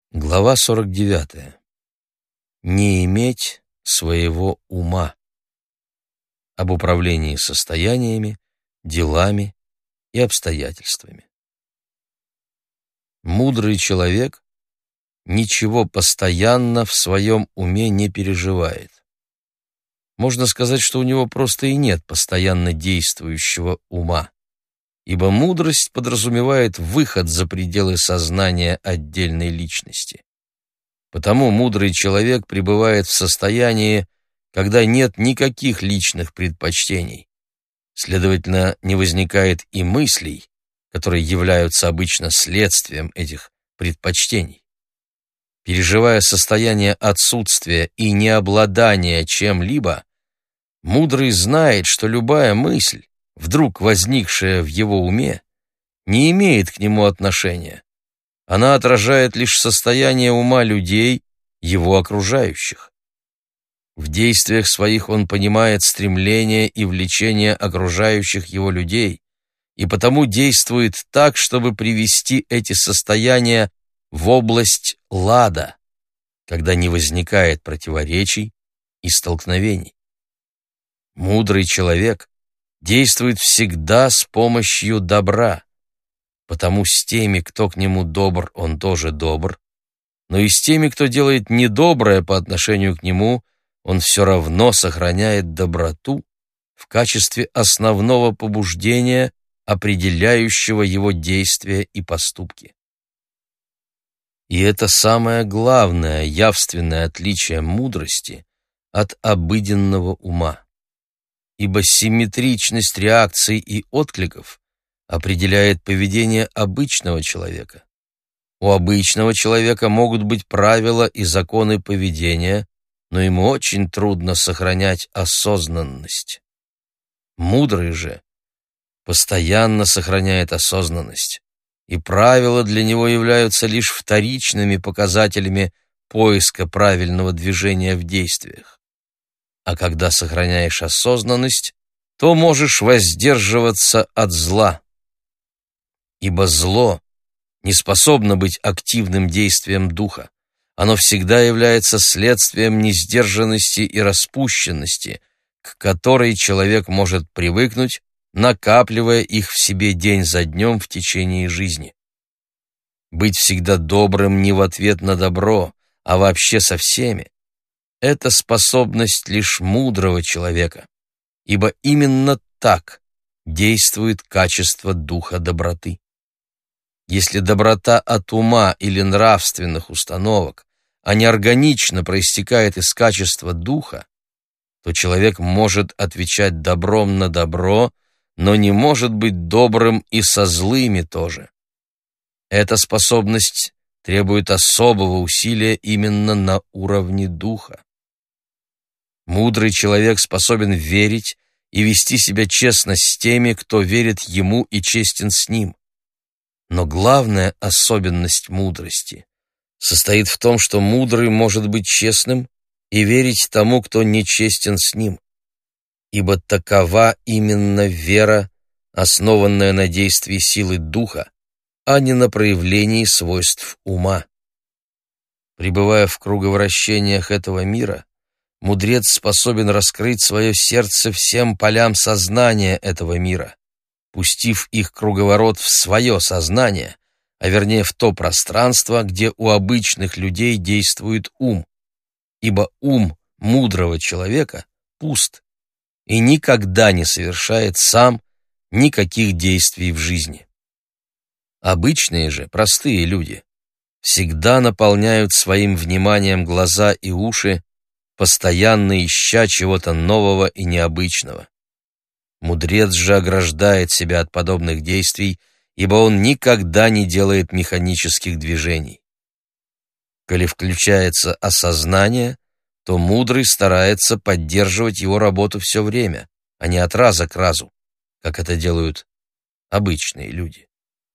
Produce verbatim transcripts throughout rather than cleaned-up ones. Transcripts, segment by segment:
Глава сорок девятая. Не иметь своего ума. Об управлении состояниями, делами и обстоятельствами. Мудрый человек ничего постоянно в своем уме не переживает. Можно сказать, что у него просто и нет постоянно действующего ума, ибо мудрость подразумевает выход за пределы сознания отдельной личности. Потому мудрый человек пребывает в состоянии, когда нет никаких личных предпочтений. Следовательно, не возникает и мыслей, которые являются обычно следствием этих предпочтений. Переживая состояние отсутствия и необладания чем-либо, мудрый знает, что любая мысль, вдруг возникшая в его уме, не имеет к нему отношения. Она отражает лишь состояние ума людей, его окружающих. В действиях своих он понимает стремления и влечения окружающих его людей, и потому действует так, чтобы привести эти состояния в область лада, когда не возникает противоречий и столкновений. Мудрый человек действует всегда с помощью добра, потому с теми, кто к нему добр, он тоже добр, но и с теми, кто делает недоброе по отношению к нему, он все равно сохраняет доброту в качестве основного побуждения, определяющего его действия и поступки. И это самое главное явственное отличие мудрости от обыденного ума. Ибо симметричность реакций и откликов определяет поведение обычного человека. У обычного человека могут быть правила и законы поведения, но ему очень трудно сохранять осознанность. Мудрый же постоянно сохраняет осознанность, и правила для него являются лишь вторичными показателями поиска правильного движения в действиях. А когда сохраняешь осознанность, то можешь воздерживаться от зла. Ибо зло не способно быть активным действием духа. Оно всегда является следствием несдержанности и распущенности, к которой человек может привыкнуть, накапливая их в себе день за днем в течение жизни. Быть всегда добрым не в ответ на добро, а вообще со всеми — это способность лишь мудрого человека, ибо именно так действует качество духа доброты. Если доброта от ума или нравственных установок, а не органично проистекает из качества духа, то человек может отвечать добром на добро, но не может быть добрым и со злыми тоже. Эта способность требует особого усилия именно на уровне духа. Мудрый человек способен верить и вести себя честно с теми, кто верит ему и честен с ним. Но главная особенность мудрости состоит в том, что мудрый может быть честным и верить тому, кто нечестен с ним, ибо такова именно вера, основанная на действии силы духа, а не на проявлении свойств ума. Пребывая в круговращениях этого мира, мудрец способен раскрыть свое сердце всем полям сознания этого мира, пустив их круговорот в свое сознание, а вернее в то пространство, где у обычных людей действует ум, ибо ум мудрого человека пуст и никогда не совершает сам никаких действий в жизни. Обычные же, простые люди, всегда наполняют своим вниманием глаза и уши, постоянно ища чего-то нового и необычного. Мудрец же ограждает себя от подобных действий, ибо он никогда не делает механических движений. Коли включается осознание, то мудрый старается поддерживать его работу все время, а не от раза к разу, как это делают обычные люди.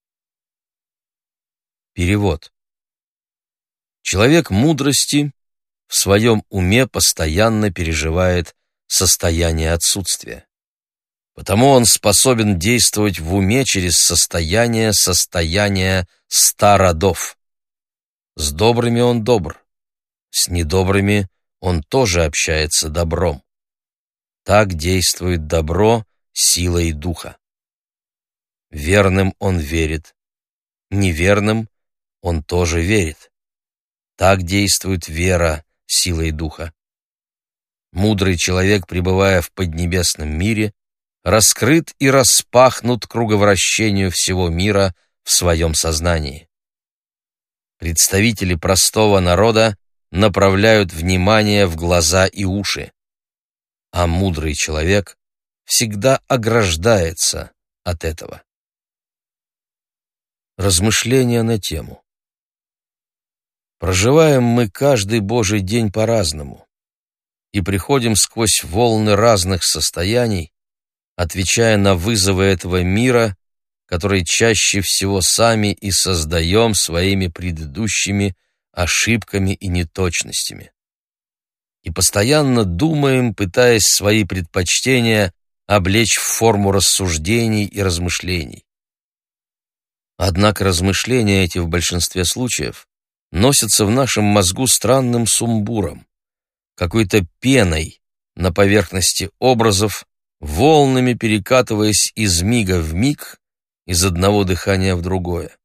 Перевод. Человек мудрости в своем уме постоянно переживает состояние отсутствия. Потому он способен действовать в уме через состояние состояния ста родов. с добрыми он добр, с недобрыми он тоже общается добром. Так действует добро силой духа. Верным он верит, неверным он тоже верит. Так действует вера силой духа. Мудрый человек, пребывая в поднебесном мире, раскрыт и распахнут круговращению всего мира в своем сознании. Представители простого народа направляют внимание в глаза и уши, а мудрый человек всегда ограждается от этого. Размышления на тему. Проживаем мы каждый Божий день по-разному и приходим сквозь волны разных состояний, отвечая на вызовы этого мира, который чаще всего сами и создаем своими предыдущими ошибками и неточностями. И постоянно думаем, пытаясь свои предпочтения облечь в форму рассуждений и размышлений. Однако размышления эти в большинстве случаев носятся в нашем мозгу странным сумбуром, какой-то пеной на поверхности образов, волнами перекатываясь из мига в миг, из одного дыхания в другое.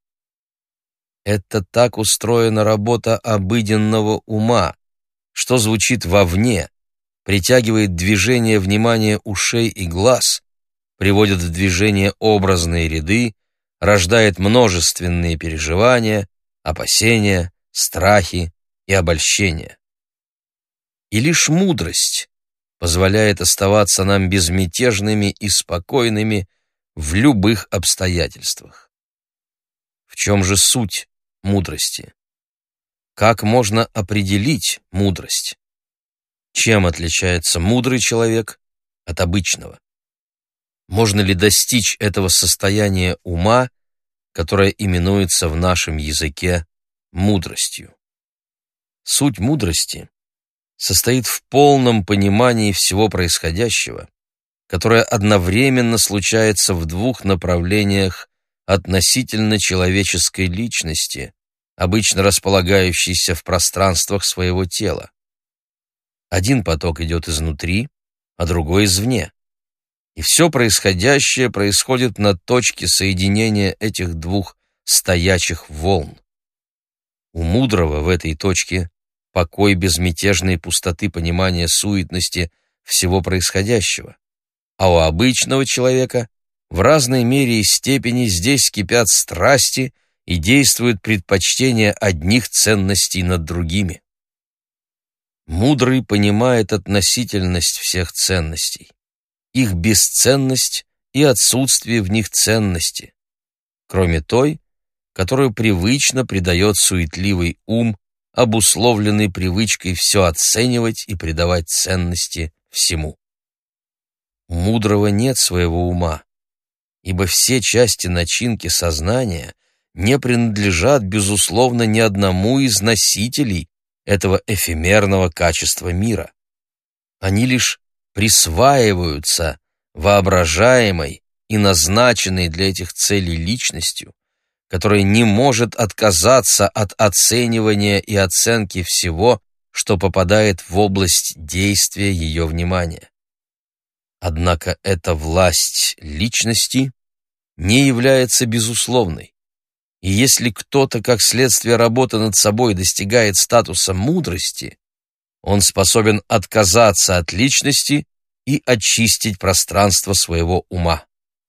Это так устроена работа обыденного ума, что звучит вовне, притягивает движение внимания ушей и глаз, приводит в движение образные ряды, рождает множественные переживания, опасения, страхи и обольщения. И лишь мудрость позволяет оставаться нам безмятежными и спокойными в любых обстоятельствах. В чем же суть мудрости? Как можно определить мудрость? Чем отличается мудрый человек от обычного? Можно ли достичь этого состояния ума, которое именуется в нашем языке мудростью? Суть мудрости состоит в полном понимании всего происходящего, которое одновременно случается в двух направлениях относительно человеческой личности, обычно располагающейся в пространствах своего тела. Один поток идет изнутри, а другой извне. И все происходящее происходит на точке соединения этих двух стоячих волн. У мудрого в этой точке покой безмятежной пустоты понимания суетности всего происходящего, а у обычного человека в разной мере и степени здесь кипят страсти и действуют предпочтения одних ценностей над другими. Мудрый понимает относительность всех ценностей, их бесценность и отсутствие в них ценности, кроме той, которую привычно придает суетливый ум, обусловленный привычкой все оценивать и придавать ценности всему. У мудрого нет своего ума, ибо все части начинки сознания не принадлежат, безусловно, ни одному из носителей этого эфемерного качества мира. Они лишь присваиваются воображаемой и назначенной для этих целей личностью, которая не может отказаться от оценивания и оценки всего, что попадает в область действия ее внимания. Однако эта власть личности не является безусловной, и если кто-то, как следствие работы над собой, достигает статуса мудрости, он способен отказаться от личности и очистить пространство своего ума.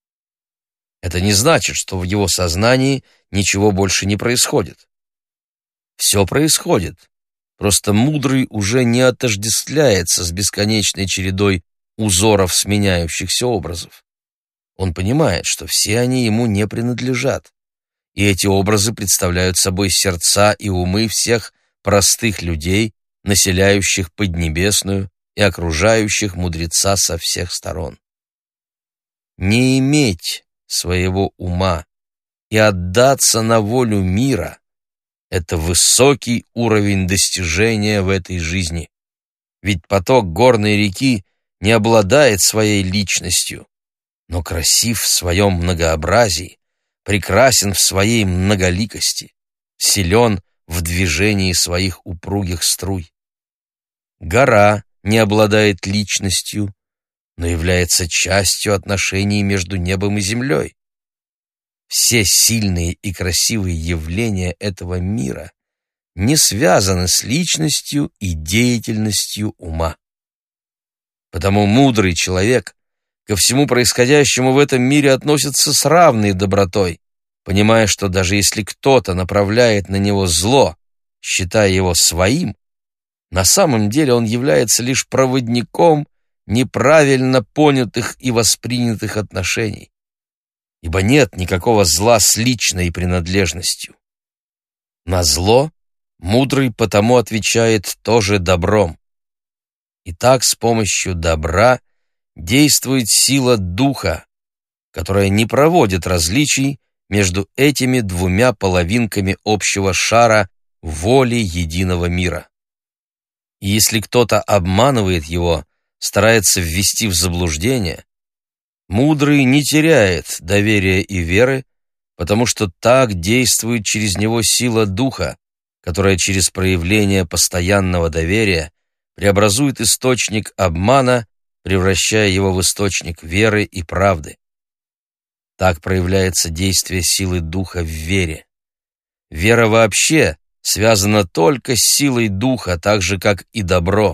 Это не значит, что в его сознании ничего больше не происходит. Все происходит, просто мудрый уже не отождествляется с бесконечной чередой узоров сменяющихся образов. Он понимает, что все они ему не принадлежат, и эти образы представляют собой сердца и умы всех простых людей, населяющих Поднебесную и окружающих мудреца со всех сторон. Не иметь своего ума и отдаться на волю мира — это высокий уровень достижения в этой жизни. Ведь поток горной реки не обладает своей личностью, но красив в своем многообразии, прекрасен в своей многоликости, силен в движении своих упругих струй. Гора не обладает личностью, но является частью отношений между небом и землей. Все сильные и красивые явления этого мира не связаны с личностью и деятельностью ума. Потому мудрый человек ко всему происходящему в этом мире относится с равной добротой, понимая, что даже если кто-то направляет на него зло, считая его своим, на самом деле он является лишь проводником неправильно понятых и воспринятых отношений, ибо нет никакого зла с личной принадлежностью. На зло мудрый потому отвечает тоже добром. И так с помощью добра действует сила духа, которая не проводит различий между этими двумя половинками общего шара воли единого мира. И если кто-то обманывает его, старается ввести в заблуждение, мудрый не теряет доверия и веры, потому что так действует через него сила духа, которая через проявление постоянного доверия преобразует источник обмана, превращая его в источник веры и правды. Так проявляется действие силы духа в вере. Вера вообще связана только с силой духа, так же, как и добро.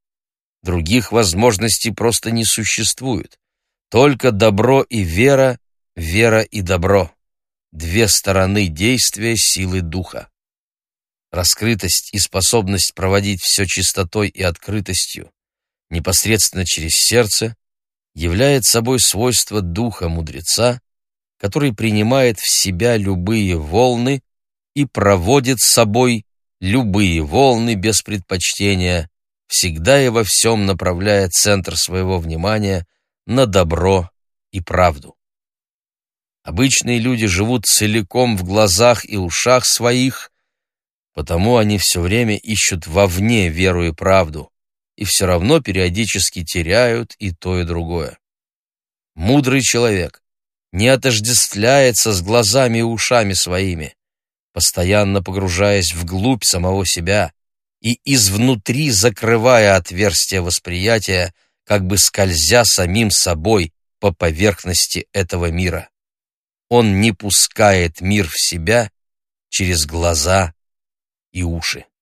Других возможностей просто не существует. Только добро и вера, вера и добро. Две стороны действия силы духа. Раскрытость и способность проводить все чистотой и открытостью, непосредственно через сердце, являет собой свойство духа мудреца, который принимает в себя любые волны и проводит с собой любые волны без предпочтения, всегда и во всем направляя центр своего внимания на добро и правду. Обычные люди живут целиком в глазах и ушах своих, потому они все время ищут вовне веру и правду, и все равно периодически теряют и то, и другое. Мудрый человек не отождествляется с глазами и ушами своими, постоянно погружаясь вглубь самого себя и изнутри закрывая отверстие восприятия, как бы скользя самим собой по поверхности этого мира. Он не пускает мир в себя через глаза и уши.